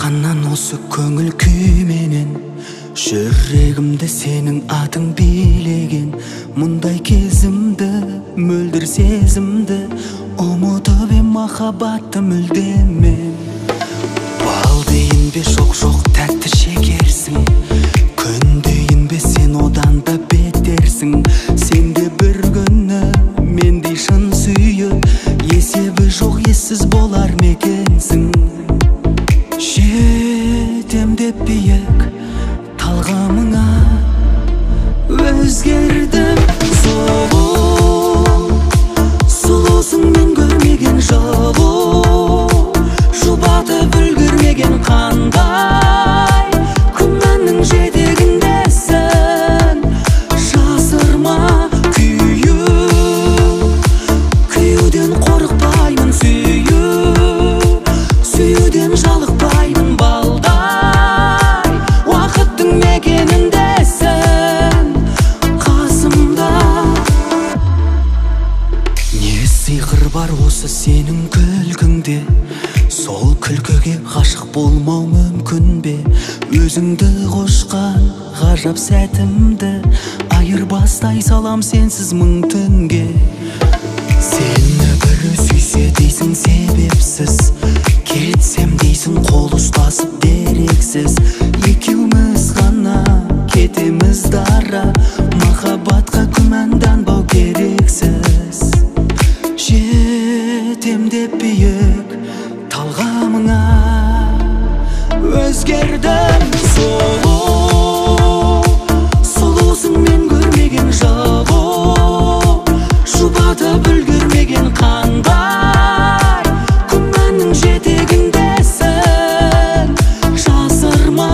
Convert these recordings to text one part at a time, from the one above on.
Анан осы көңіл күй менен жүрегімді сенің атың билеген. Мұндай кезімді, мөлдір сезімді ұмытып ем махаббатты мүлдемен. Балдейін бе жоқ тәтті шекерсің, күндейін бе сен одан да бетерсің. Сенде бір күні мендей шын сүйіп, есебі жоқ ессіз болар мекенсің. Жетем деп биік талғамыңа өзгердім. Сұлусың мен көрмеген жылу, жұбатып үлгермеген қандай күмәннің жетегіндесің. Жасырма күюден қорықпаймын, сүюден жалықпаймын. Балдай уақыттың мекеніндесің, қасымда. Не сиқыр бар осы сенің күлкіңде, сол күлкіге ғашық болмау мүмкін бе? Өзіңді қошқан ғажап сәтімді айырбастай салам сенсіз мың түнге. Сені бір сүйсе дейсің себепсіз, кетсем дейсің қол ұстасып дерексіз. Екеуміз ғана кетеміз дара, махаббатқа күмәнданбау керексіз. Жетем деп биік талғамыңа өзгердім. Сұлусың мен көрмеген жылу, жұбатып үлгермеген қандай күмәннің жетегіндесің. Жасырма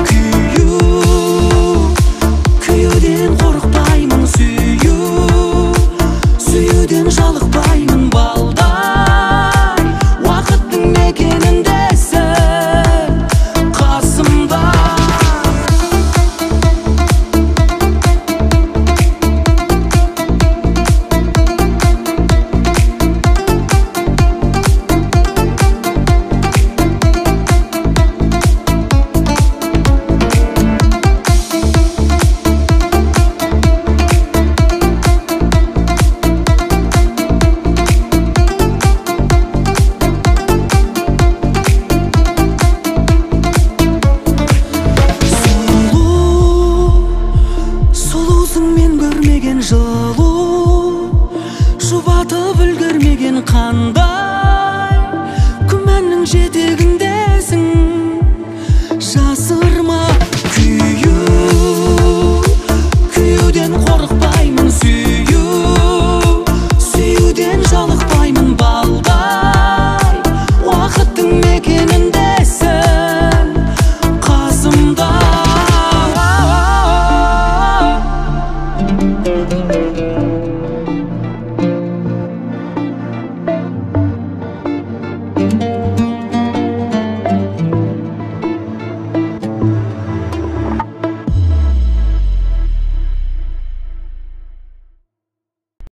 күюден қорықпаймын, сүюден жалықпаймын. Балдай уақыттың мекеніндесің, қасымда. Сұлусың мен көрмеген жылу, жұбатып үлгермеген қандай күмәннің жетегін